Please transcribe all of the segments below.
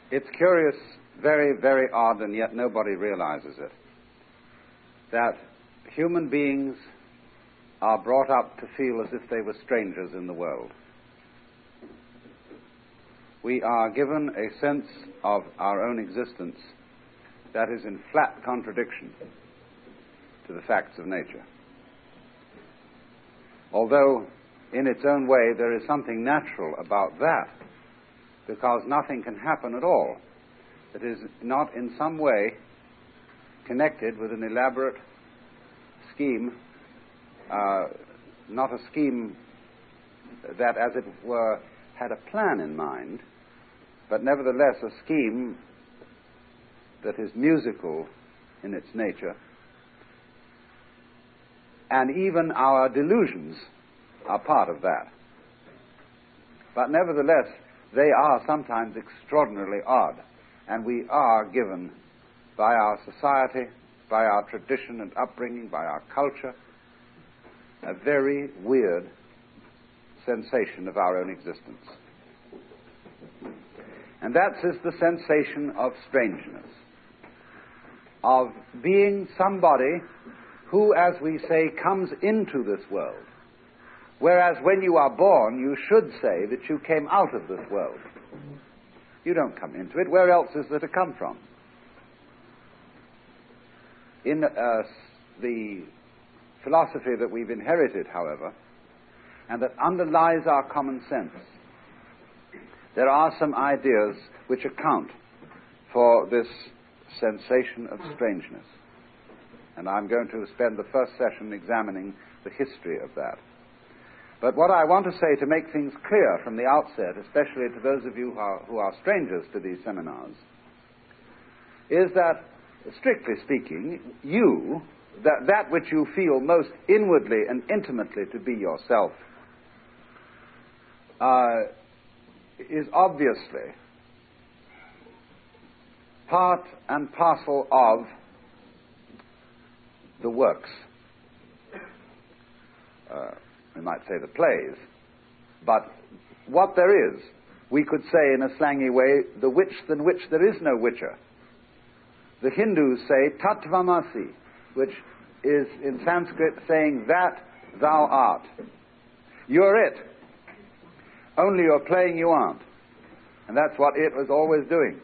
It's curious, very, very odd, and yet nobody realizes it, that human beings are brought up to feel as if they were strangers in the world. We are given a sense of our own existence that is in flat contradiction to the facts of nature. Although, in its own way, there is something natural about that, because nothing can happen at all that is not in some way connected with an elaborate scheme, not a scheme that, as it were, had a plan in mind, but nevertheless a scheme that is musical in its nature. And even our delusions are part of that. But nevertheless, they are sometimes extraordinarily odd, and we are given by our society, by our tradition and upbringing, by our culture, a very weird sensation of our own existence. And that is the sensation of strangeness, of being somebody who, as we say, comes into this world. Whereas when you are born, you should say that you came out of this world. You don't come into it. Where else is there to come from? In the philosophy that we've inherited, however, and that underlies our common sense, there are some ideas which account for this sensation of strangeness. And I'm going to spend the first session examining the history of that. But what I want to say, to make things clear from the outset, especially to those of you who are strangers to these seminars, is that, strictly speaking, that which you feel most inwardly and intimately to be yourself, is obviously part and parcel of the works. We might say the plays, but what there is, we could say in a slangy way, the which than which there is no witcher. The Hindus say tatvamasi, which is in Sanskrit saying that thou art. You're it. Only you're playing you aren't. And that's what it was always doing.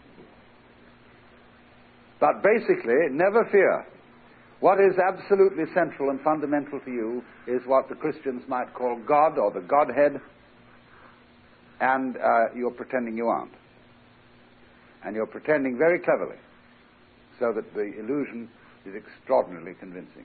But basically, never fear. What is absolutely central and fundamental to you is what the Christians might call God or the Godhead, and you're pretending you aren't. And you're pretending very cleverly, so that the illusion is extraordinarily convincing.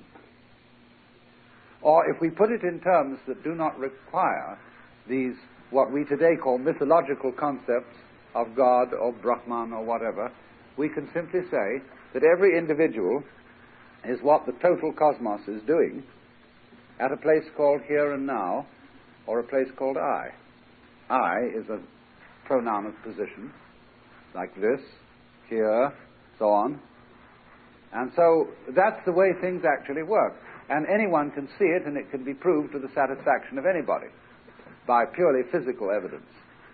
Or if we put it in terms that do not require these, what we today call mythological concepts of God or Brahman or whatever, we can simply say that every individual is what the total cosmos is doing at a place called here and now, or a place called I. I is a pronoun of position, like this, here, so on. And so that's the way things actually work. And anyone can see it, and it can be proved to the satisfaction of anybody by purely physical evidence.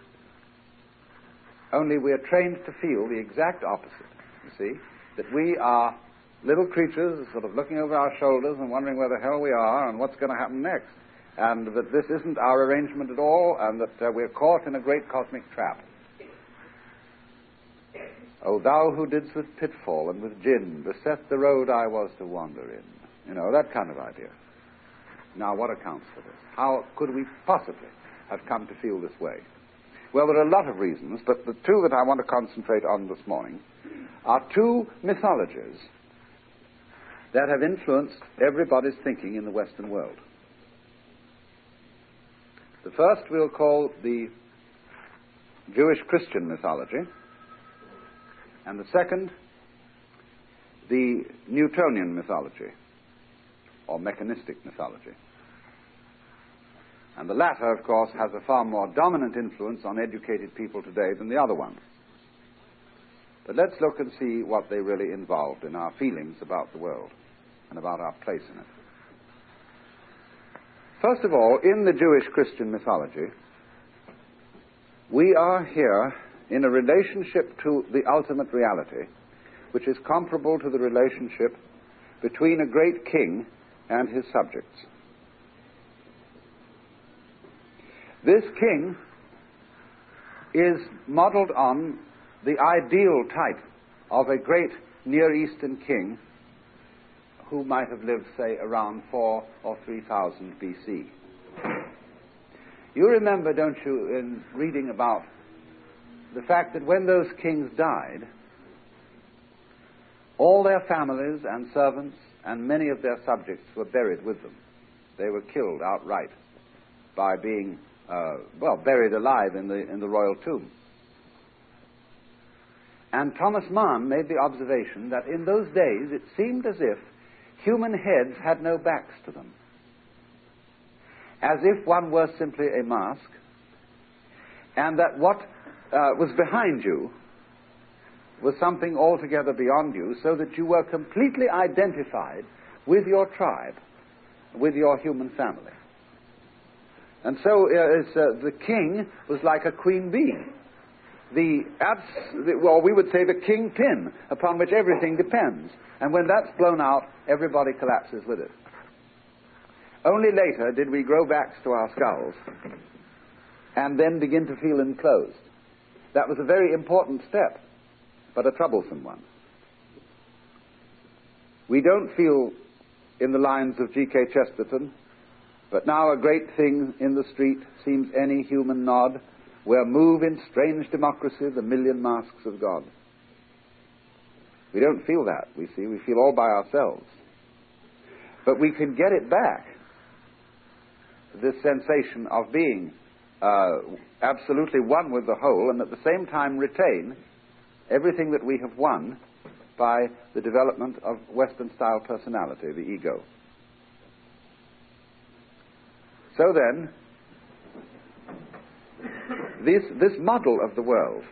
Only we are trained to feel the exact opposite, you see, that we are little creatures sort of looking over our shoulders and wondering where the hell we are and what's going to happen next, and that this isn't our arrangement at all, and that we're caught in a great cosmic trap. O thou who didst with pitfall and with gin beset the road I was to wander in. You know, that kind of idea. Now, what accounts for this? How could we possibly have come to feel this way? Well, there are a lot of reasons, but the two that I want to concentrate on this morning are two mythologies that have influenced everybody's thinking in the Western world. The first we'll call the Jewish-Christian mythology, and the second, the Newtonian mythology, or mechanistic mythology. And the latter, of course, has a far more dominant influence on educated people today than the other one. But let's look and see what they really involved in our feelings about the world and about our place in it. First of all, in the Jewish-Christian mythology, we are here in a relationship to the ultimate reality, which is comparable to the relationship between a great king and his subjects. This king is modeled on the ideal type of a great Near Eastern king who might have lived, say, around 4,000 or 3,000 BC. You remember, don't you, in reading about the fact that when those kings died, all their families and servants and many of their subjects were buried with them. They were killed outright by being, buried alive in the royal tomb. And Thomas Mann made the observation that in those days it seemed as if human heads had no backs to them, as if one were simply a mask, and that what was behind you was something altogether beyond you, so that you were completely identified with your tribe, with your human family. And so the king was like a queen bee, we would say the kingpin upon which everything depends. And when that's blown out, everybody collapses with it. Only later did we grow backs to our skulls and then begin to feel enclosed. That was a very important step, but a troublesome one. We don't feel in the lines of G.K. Chesterton, but now a great thing in the street seems any human nod, where move in strange democracy the million masks of God. We don't feel that, we see. We feel all by ourselves. But we can get it back, this sensation of being absolutely one with the whole, and at the same time retain everything that we have won by the development of Western-style personality, the ego. So then, this model of the world,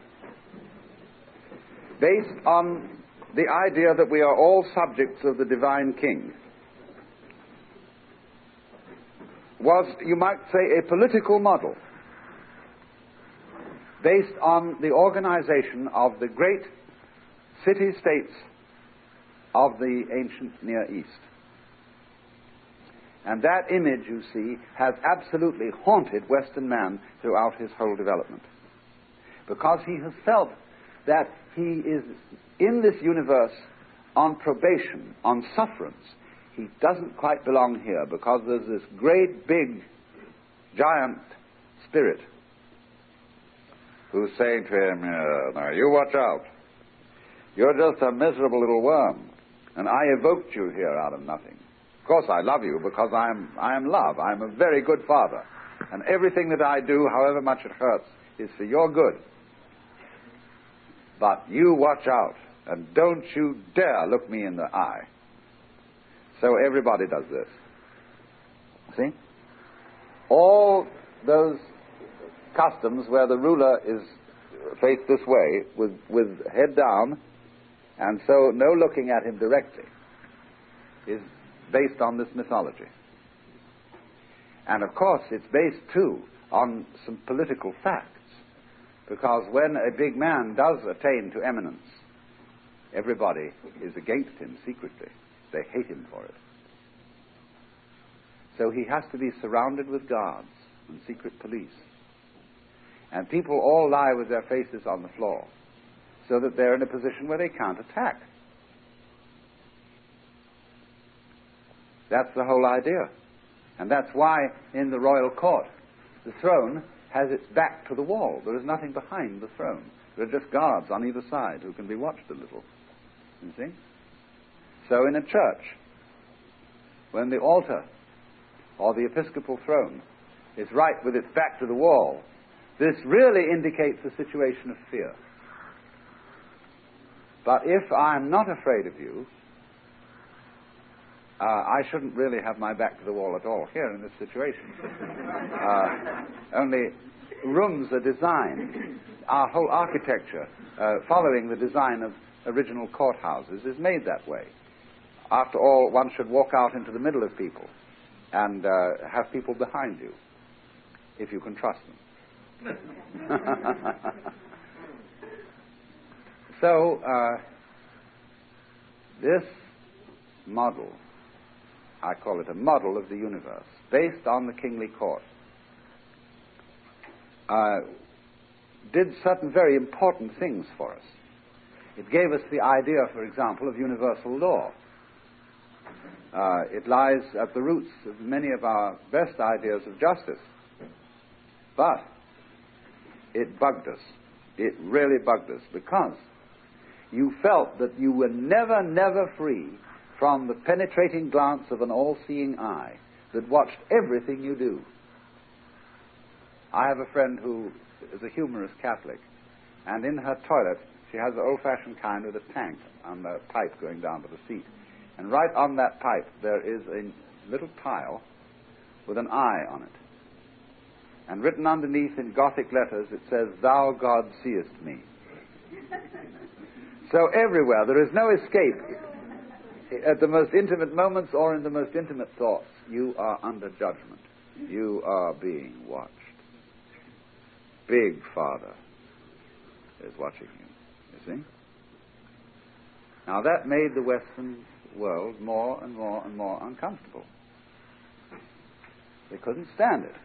based on the idea that we are all subjects of the divine king, was, you might say, a political model based on the organization of the great city-states of the ancient Near East. And that image, you see, has absolutely haunted Western man throughout his whole development. Because he has felt that he is in this universe on probation, on sufferance. He doesn't quite belong here because there's this great, big, giant spirit who's saying to him, now you watch out. You're just a miserable little worm, and I evoked you here out of nothing. Of course I love you because I am love. I'm a very good father. And everything that I do, however much it hurts, is for your good. But you watch out, and don't you dare look me in the eye. So everybody does this. See? All those customs where the ruler is faced this way, with head down, and so no looking at him directly, is based on this mythology. And of course it's based too on some political facts, because when a big man does attain to eminence, everybody is against him secretly. They hate him for it. So he has to be surrounded with guards and secret police. And people all lie with their faces on the floor, so that they're in a position where they can't attack. That's the whole idea. And that's why in the royal court, the throne has its back to the wall. There is nothing behind the throne. There are just guards on either side who can be watched a little. You see? So in a church, when the altar or the episcopal throne is right with its back to the wall, this really indicates a situation of fear. But if I'm not afraid of you, I shouldn't really have my back to the wall at all here in this situation. Only rooms are designed, our whole architecture, following the design of original courthouses, is made that way. After all, one should walk out into the middle of people and have people behind you, if you can trust them. So, this model, I call it a model of the universe, based on the kingly court, did certain very important things for us. It gave us the idea, for example, of universal law. It lies at the roots of many of our best ideas of justice. But it bugged us. It really bugged us, because you felt that you were never, never free from the penetrating glance of an all-seeing eye that watched everything you do. I have a friend who is a humorous Catholic, and in her toilet she has the old-fashioned kind with a tank and a pipe going down to the seat. And right on that pipe there is a little tile with an eye on it. And written underneath in Gothic letters it says, "Thou, God, seest me." So everywhere there is no escape. At the most intimate moments or in the most intimate thoughts, you are under judgment. You are being watched. Big Father is watching you see. Now that made the Western world more and more and more uncomfortable. They couldn't stand it.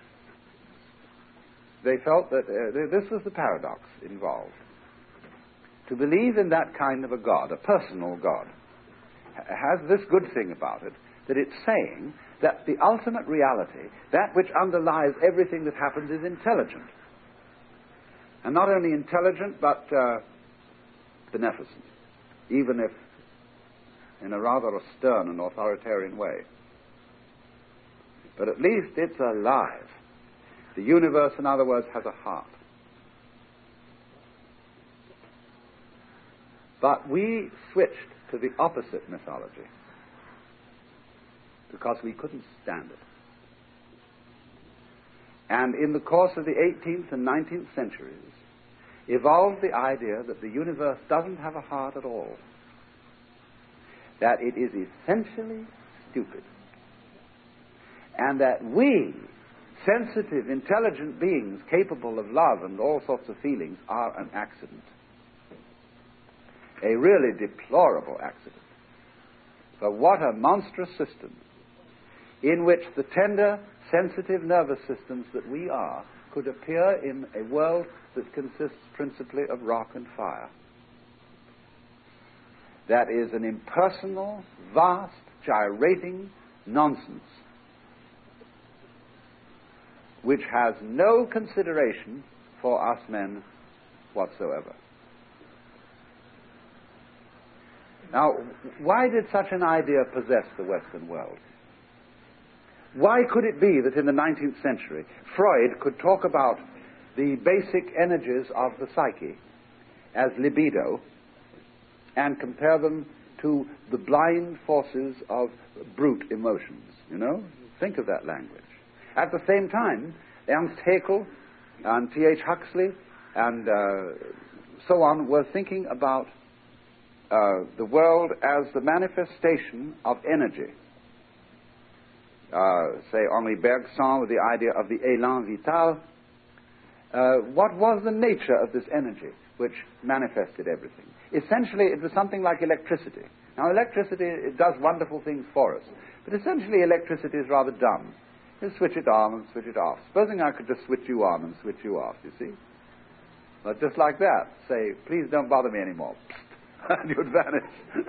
They felt that this was the paradox involved. To believe in that kind of a God, a personal God, has this good thing about it, that it's saying that the ultimate reality, that which underlies everything that happens, is intelligent. And not only intelligent, but beneficent, even if in a rather stern and authoritarian way. But at least it's alive. The universe, in other words, has a heart. But we switched to the opposite mythology because we couldn't stand it. And in the course of the 18th and 19th centuries, evolved the idea that the universe doesn't have a heart at all, that it is essentially stupid, and that we, sensitive, intelligent beings capable of love and all sorts of feelings, are an accident. A really deplorable accident. But what a monstrous system in which the tender, sensitive nervous systems that we are could appear in a world that consists principally of rock and fire. That is an impersonal, vast, gyrating nonsense which has no consideration for us men whatsoever. Now, why did such an idea possess the Western world? Why could it be that in the 19th century Freud could talk about the basic energies of the psyche as libido and compare them to the blind forces of brute emotions? You know, think of that language. At the same time, Ernst Haeckel and T.H. Huxley and so on were thinking about the world as the manifestation of energy. Say, Henri Bergson with the idea of the élan vital. What was the nature of this energy which manifested everything? Essentially, it was something like electricity. Now, electricity, it does wonderful things for us, but essentially electricity is rather dumb. You switch it on and switch it off. Supposing I could just switch you on and switch you off, you see? But just like that, say, please don't bother me anymore. And you'd vanish.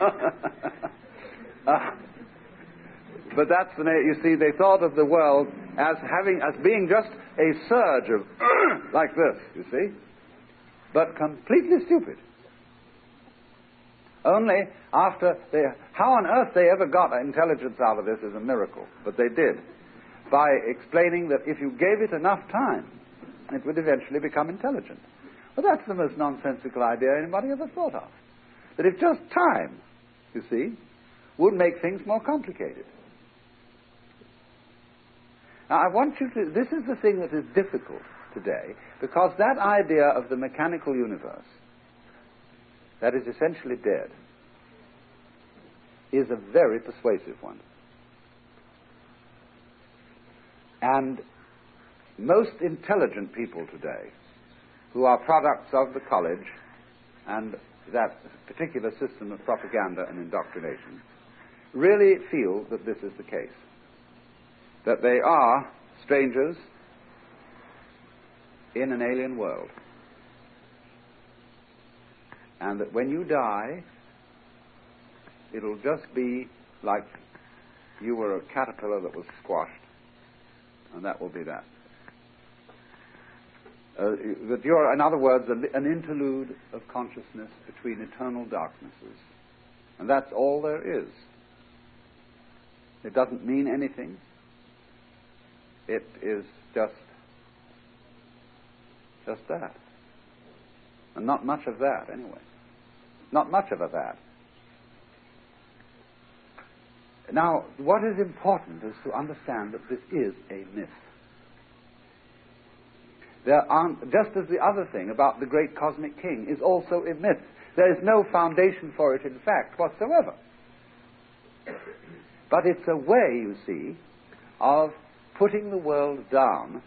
But that's the you see, they thought of the world as being just a surge of like this, you see, but completely stupid. Only after how on earth they ever got intelligence out of this is a miracle, but they did, by explaining that if you gave it enough time, it would eventually become intelligent. Well, that's the most nonsensical idea anybody ever thought of. That if just time, you see, would make things more complicated. Now, I want you to, this is the thing that is difficult today, because that idea of the mechanical universe, that is essentially dead, is a very persuasive one. And most intelligent people today, who are products of the college and that particular system of propaganda and indoctrination really feel that this is the case, that they are strangers in an alien world, and that when you die, it'll just be like you were a caterpillar that was squashed, and that will be that. That you're, in other words, an interlude of consciousness between eternal darknesses. And that's all there is. It doesn't mean anything. It is just that. And not much of that, anyway. Not much of that. Now, what is important is to understand that this is a myth. There aren't, just as the other thing about the great cosmic king is also a myth. There is no foundation for it in fact whatsoever. But it's a way, you see, of putting the world down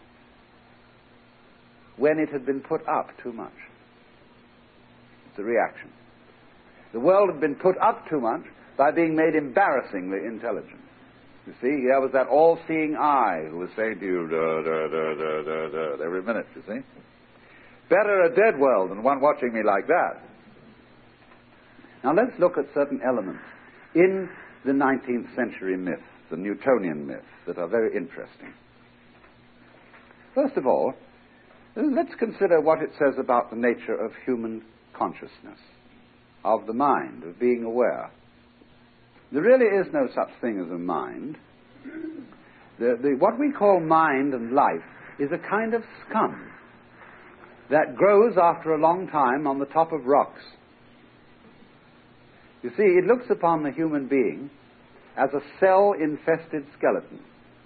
when it had been put up too much. It's a reaction. The world had been put up too much by being made embarrassingly intelligent. You see, there was that all-seeing eye who was saying to you, duh, duh, duh, duh, duh, duh, every minute, you see. Better a dead world than one watching me like that. Now let's look at certain elements in the 19th century myth, the Newtonian myth, that are very interesting. First of all, let's consider what it says about the nature of human consciousness, of the mind, of being aware. There really is no such thing as a mind. What we call mind and life is a kind of scum that grows after a long time on the top of rocks. You see, it looks upon the human being as a cell-infested skeleton,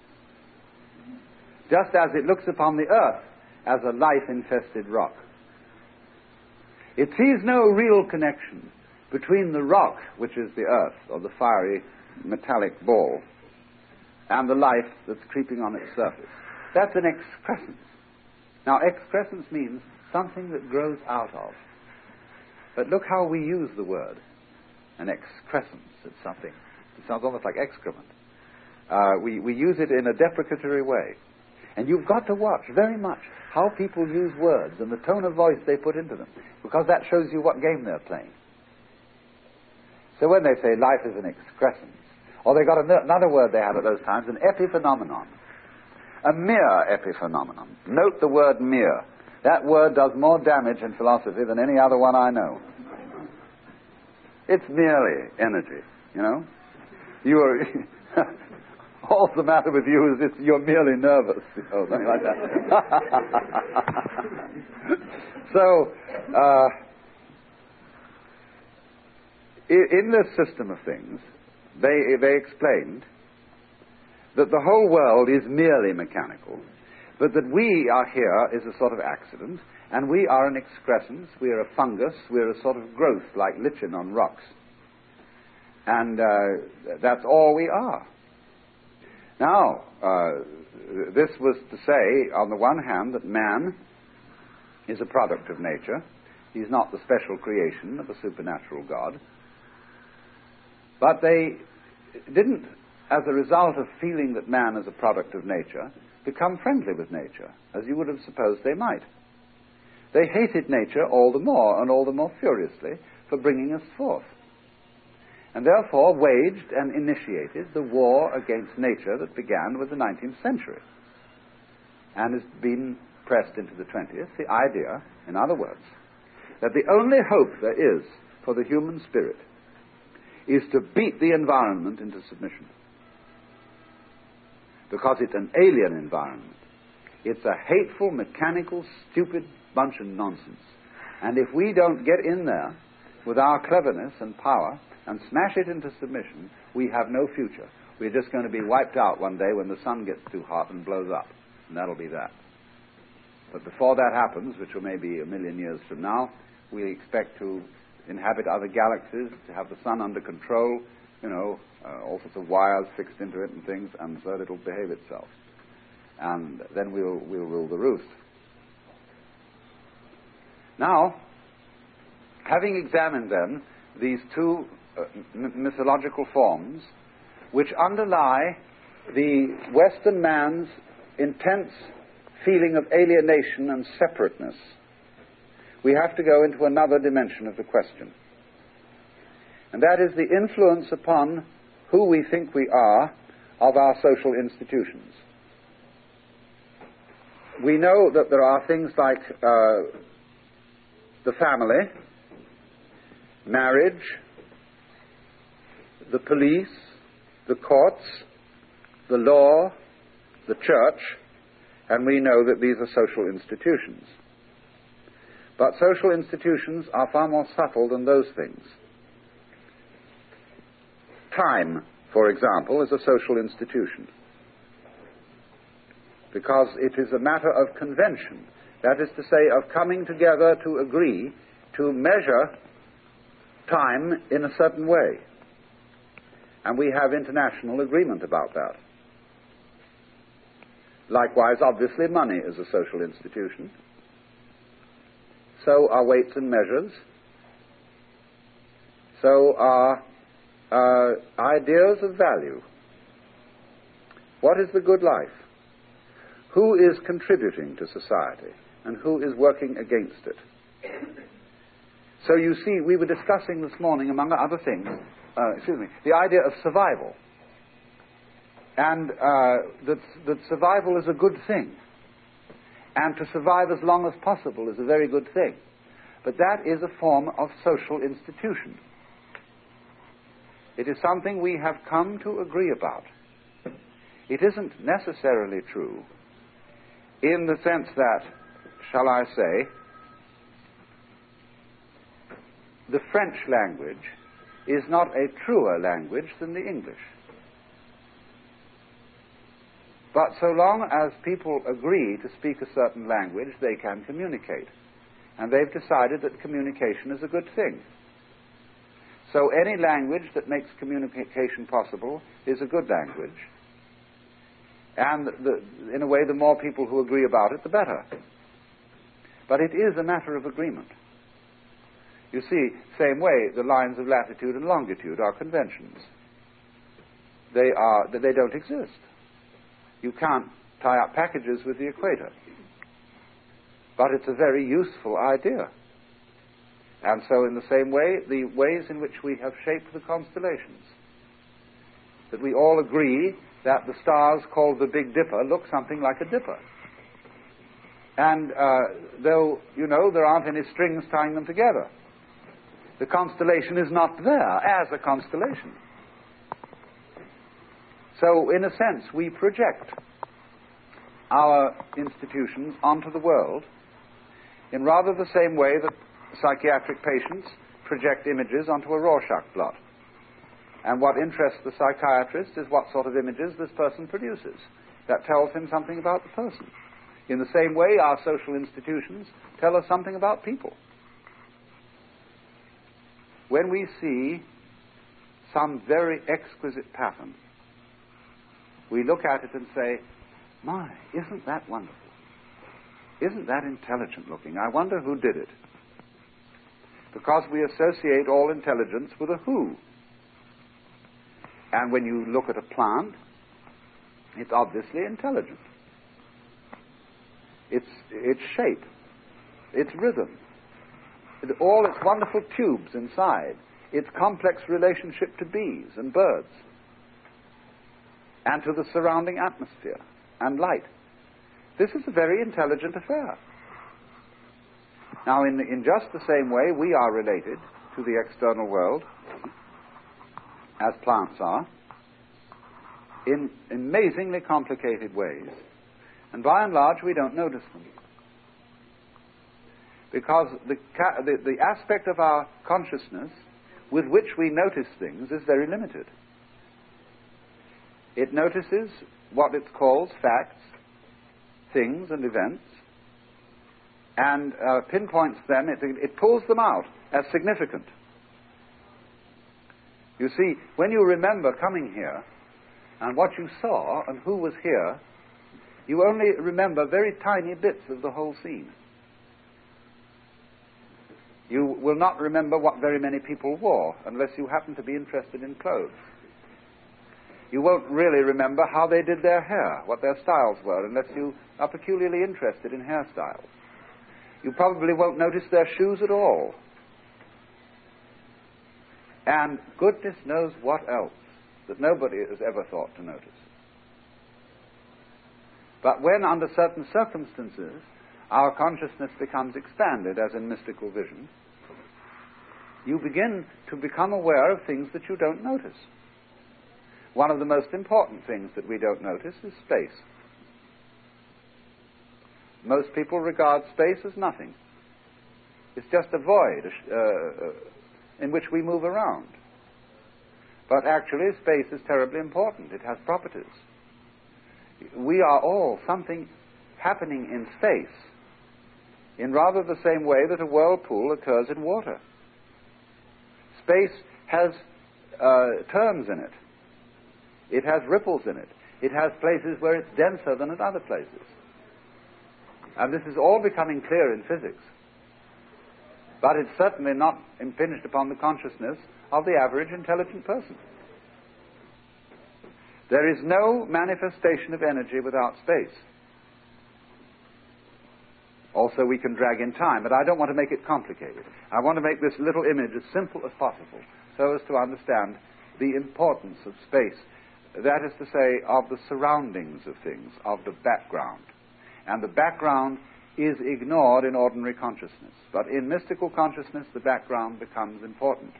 just as it looks upon the earth as a life-infested rock. It sees no real connection between the rock, which is the earth, or the fiery metallic ball, and the life that's creeping on its surface. That's an excrescence. Now, excrescence means something that grows out of. But look how we use the word. An excrescence. It's something. It sounds almost like excrement. We use it in a deprecatory way. And you've got to watch very much how people use words and the tone of voice they put into them, because that shows you what game they're playing. So when they say life is an excrescence, or they got another word they had at those times, an epiphenomenon. A mere epiphenomenon. Note the word mere. That word does more damage in philosophy than any other one I know. It's merely energy, you know. You are... all the matter with you is you're merely nervous, you know, something like that. So, in this system of things, they explained that the whole world is merely mechanical, but that we are here is a sort of accident, and we are an excrescence, we are a fungus, we are a sort of growth like lichen on rocks. And that's all we are. Now, this was to say, on the one hand, that man is a product of nature. He's not the special creation of a supernatural God. But they didn't, as a result of feeling that man is a product of nature, become friendly with nature, as you would have supposed they might. They hated nature all the more, and all the more furiously, for bringing us forth, and therefore waged and initiated the war against nature that began with the 19th century and has been pressed into the 20th. The idea, in other words, that the only hope there is for the human spirit is to beat the environment into submission, because it's an alien environment. It's a hateful, mechanical, stupid bunch of nonsense. And if we don't get in there with our cleverness and power and smash it into submission, we have no future. We're just going to be wiped out one day when the sun gets too hot and blows up, and that'll be that. But before that happens, which will maybe 1 million years from now, we expect to inhabit other galaxies, to have the sun under control, you know, all sorts of wires fixed into it and things, and so it'll behave itself. And then we'll rule the roost. Now, Having examined then these two mythological forms which underlie the Western man's intense feeling of alienation and separateness, we have to go into another dimension of the question. And that is the influence upon who we think we are of our social institutions. We know that there are things like the family, marriage, the police, the courts, the law, the church, and we know that these are social institutions. But social institutions are far more subtle than those things. Time, for example, is a social institution because it is a matter of convention. That is to say, of coming together to agree to measure time in a certain way. And we have international agreement about that. Likewise, obviously, money is a social institution. So are weights and measures. So are ideas of value. What is the good life? Who is contributing to society and who is working against it? So you see, we were discussing this morning, among other things, the idea of survival. And that survival is a good thing. And to survive as long as possible is a very good thing. But that is a form of social institution. It is something we have come to agree about. It isn't necessarily true in the sense that, shall I say, the French language is not a truer language than the English. But so long as people agree to speak a certain language, they can communicate. And they've decided that communication is a good thing. So any language that makes communication possible is a good language. And in a way, the more people who agree about it, the better. But it is a matter of agreement. You see, same way, the lines of latitude and longitude are conventions. They don't exist. You can't tie up packages with the equator. But it's a very useful idea. And so in the same way, the ways in which we have shaped the constellations, that we all agree that the stars called the Big Dipper look something like a dipper. And though, there aren't any strings tying them together, the constellation is not there as a constellation. So, in a sense, we project our institutions onto the world in rather the same way that psychiatric patients project images onto a Rorschach blot. And what interests the psychiatrist is what sort of images this person produces. That tells him something about the person. In the same way, our social institutions tell us something about people. When we see some very exquisite pattern, we look at it and say, my, isn't that wonderful? Isn't that intelligent looking? I wonder who did it. Because we associate all intelligence with a who. And when you look at a plant, it's obviously intelligent. Its shape, its rhythm, all its wonderful tubes inside, its complex relationship to bees and birds, and to the surrounding atmosphere and light. This is a very intelligent affair. Now, in just the same way, we are related to the external world, as plants are, in amazingly complicated ways. And by and large, we don't notice them. Because the aspect of our consciousness with which we notice things is very limited. It notices what it calls facts, things and events, and pinpoints them, it pulls them out as significant. You see, when you remember coming here, and what you saw, and who was here, you only remember very tiny bits of the whole scene. You will not remember what very many people wore unless you happen to be interested in clothes. You won't really remember how they did their hair, what their styles were, unless you are peculiarly interested in hairstyles. You probably won't notice their shoes at all. And goodness knows what else that nobody has ever thought to notice. But when, under certain circumstances, our consciousness becomes expanded, as in mystical vision, you begin to become aware of things that you don't notice. One of the most important things that we don't notice is space. Most people regard space as nothing. It's just a void in which we move around. But actually, space is terribly important. It has properties. We are all something happening in space in rather the same way that a whirlpool occurs in water. Space has turns in it. It has ripples in it. It has places where it's denser than at other places. And this is all becoming clear in physics. But it's certainly not impinged upon the consciousness of the average intelligent person. There is no manifestation of energy without space. Also, we can drag in time, but I don't want to make it complicated. I want to make this little image as simple as possible so as to understand the importance of space. That is to say, of the surroundings of things, of the background. And the background is ignored in ordinary consciousness. But in mystical consciousness, the background becomes important.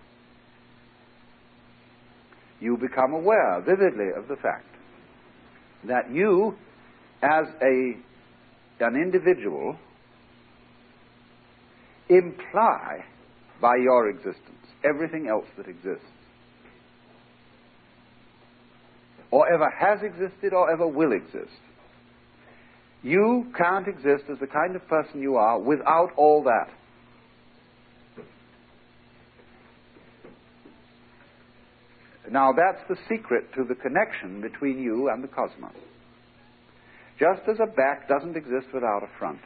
You become aware vividly of the fact that you, as an individual, imply by your existence everything else that exists, or ever has existed, or ever will exist. You can't exist as the kind of person you are without all that. Now that's the secret to the connection between you and the cosmos. Just as a back doesn't exist without a front.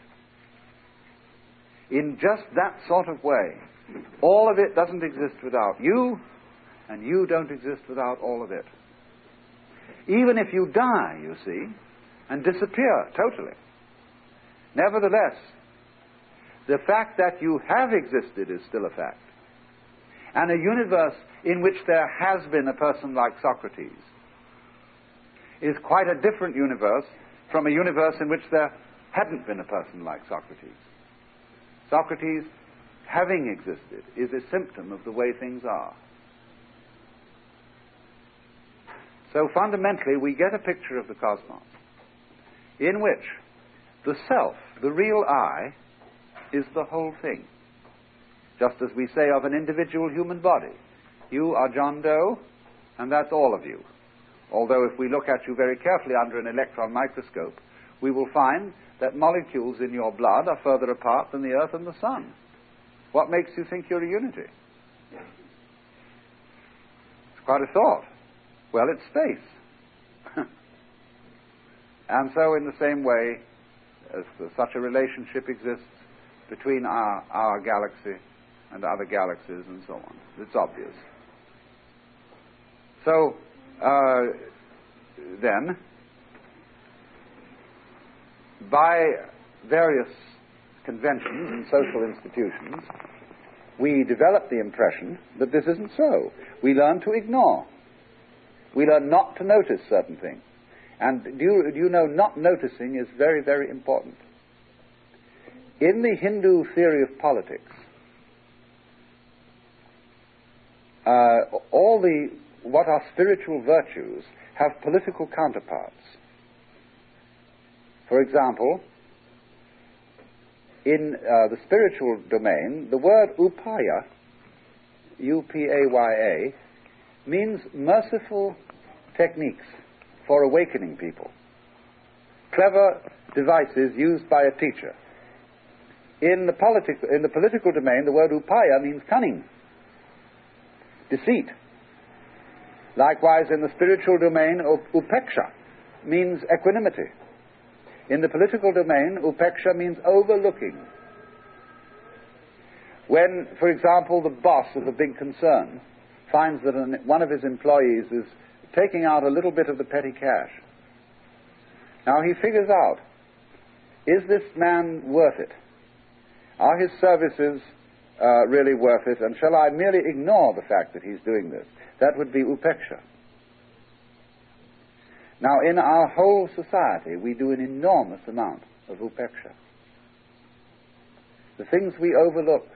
In just that sort of way, all of it doesn't exist without you, and you don't exist without all of it. Even if you die, you see, and disappear totally. Nevertheless, the fact that you have existed is still a fact. And a universe in which there has been a person like Socrates is quite a different universe from a universe in which there hadn't been a person like Socrates. Socrates, having existed, is a symptom of the way things are. So fundamentally, we get a picture of the cosmos in which the self, the real I, is the whole thing. Just as we say of an individual human body, you are John Doe, and that's all of you. Although if we look at you very carefully under an electron microscope, we will find that molecules in your blood are further apart than the earth and the sun. What makes you think you're a unity? It's quite a thought. Well, it's space. And so in the same way, as such a relationship exists between our galaxy and other galaxies and so on. It's obvious. So, then, by various conventions and social institutions, we develop the impression that this isn't so. We learn to ignore. We learn not to notice certain things. And do you know, not noticing is very, very important. In the Hindu theory of politics, what are spiritual virtues have political counterparts. For example, in the spiritual domain, the word upaya, U-P-A-Y-A, means merciful techniques for awakening people. Clever devices used by a teacher. In the political domain, the word upaya means cunning, deceit. Likewise, in the spiritual domain, upeksha means equanimity. In the political domain, upeksha means overlooking. When, for example, the boss of a big concern finds that one of his employees is taking out a little bit of the petty cash, now he figures out, is this man worth it? Are his services really worth it? And shall I merely ignore the fact that he's doing this? That would be upeksha. Now, in our whole society, we do an enormous amount of upeksha. The things we overlook